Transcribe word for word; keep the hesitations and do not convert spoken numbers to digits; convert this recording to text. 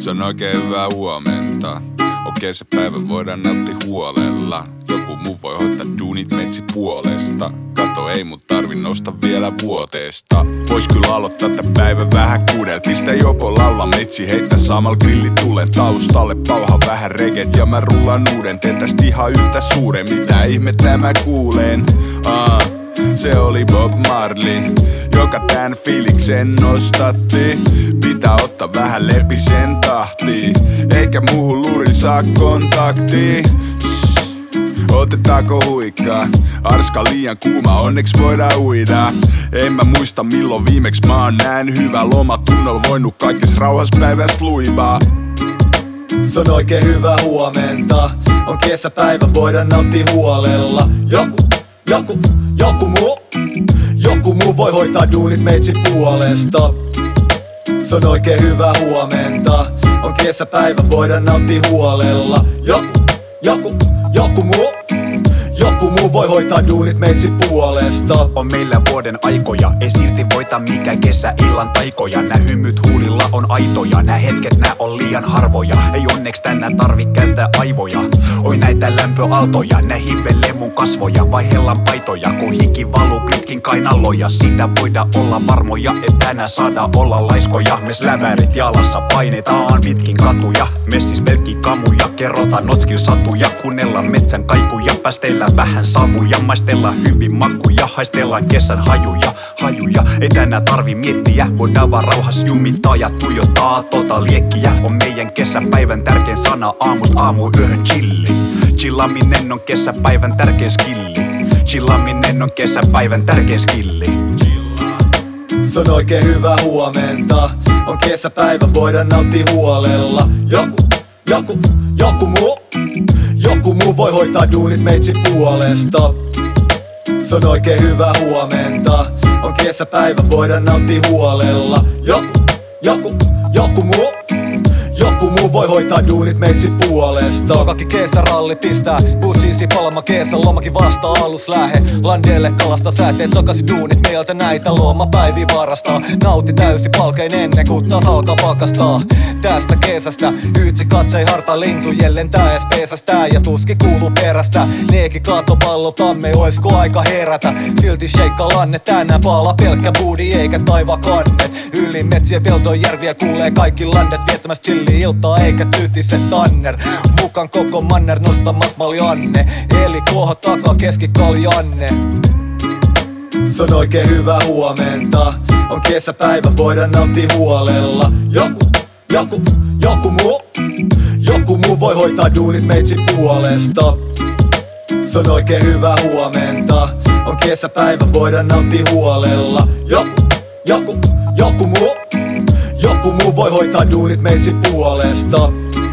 Se on oikein hyvää huomenta. Okei, se päivä voidaan nauttia huolella. Joku muu voi hoitaa duunit metsi puolesta. Kato, ei mun tarvi nousta vielä vuoteesta. Vois kyllä aloittaa tää päivä vähän kuudel. Pistä jopo laula metsi, heittä samal grilli tulen taustalle. Pauha vähän reget ja mä rullaan uuden. Teen tästä ihan yhtä suuren, mitä ihmettä mä kuulen. Aa, se oli Bob Marley, joka tän fiiliksen nostatti. Pitää ottaa vähän lepisen tahtiin, eikä muuhun luurin saa kontaktia. Otetaanko huikkaa? Arska liian kuuma, onneks voidaan uida. En mä muista milloin viimeks mä oon näin hyvä loma tunnolla voinut kaikkes rauhas päiväs luivaa. Se on oikein hyvää huomenta. On kesäpäivä, voidaan nauttia huolella. Joku, joku, joku muu Joku muu voi hoitaa duunit meitsi puolesta. Se on oikein hyvää huomenta. On kesäpäivä, voidaan nauttia huolella. Joku, joku, joku muu Joku muu voi hoitaa duunit meitsi puolesta. On meillä vuoden aikoja, ei silti voita mikään kesäillan taikoja. Nää hymyt huulilla on aitoja, nää hetket nää on liian harvoja. Ei onneks tänään tarvi käyttää aivoja. Oi näitä lämpöaaltoja, nää hivelee mun kasvoja. Vaihellan paitoja, kun hiki valuu pitkin kainaloja. Siitä voidaan olla varmoja, että tänään saadaan olla laiskoja. Mes lävärit jalassa painetaan pitkin katuja. Messis pelkki kamuja, kerrotaan notskin satuja. Kuunnellaan metsän kaikuja, päästellään vähän savuja, maistellaan hyvin makuja, haistellaan kesän hajuja, hajuja. Ei tänään tarvi miettiä, voidaan vaan rauhas jumittaa ja tuijottaa tota liekkiä. On meidän kesäpäivän tärkein sana aamusta aamuyöhön chilli. Chillaaminen on kesäpäivän tärkein skilli. Chillaaminen on kesäpäivän tärkein skilli. Se on oikein hyvää huomenta. On kesäpäivä, voidaan nauttia huolella. Joku, joku, joku muu Joku muu voi hoitaa duunit meitsi puolesta. Se on oikein hyvää huomenta. On kesäpäivä, voidaan nauttia huolella. Joku, joku, joku muu Joku muu voi hoitaa duunit meitsi puolesta. Kaikki kesäralli pistää Putsiisi palma kesän lomakin vasta alus lähe. Landelle kalasta sääteet sokasi duunit meiltä näitä lomapäiviä varastaa. Nauti täysi palkein ennen kuin taas alkaa pakastaa. Tästä kesästä ytsi katsei harta lintu lentää ees pesästä ja tuski kuuluu perästä. Neeki kato pallo tamme, oisko aika herätä? Silti sheikka lanne tänään paala pelkkä buudi eikä taiva kannet. Yli metsien peltojen järviä kuulee kaikki landet viettämässä chilli iltaa eikä tytisen tanner. Mukaan koko manner nostamas maljanne. Eli koho takaa keskikaljanne. Se on oikein hyvää huomenta. On kesäpäivä, voidaan nauttia huolella. Joku, joku, joku muu Joku muu voi hoitaa duunit meitsi puolesta. Se on oikein hyvää huomenta. On kesäpäivä, voidaan nauttia huolella. Joku, joku, joku muu Joku muu voi hoitaa duunit meitsi puolesta.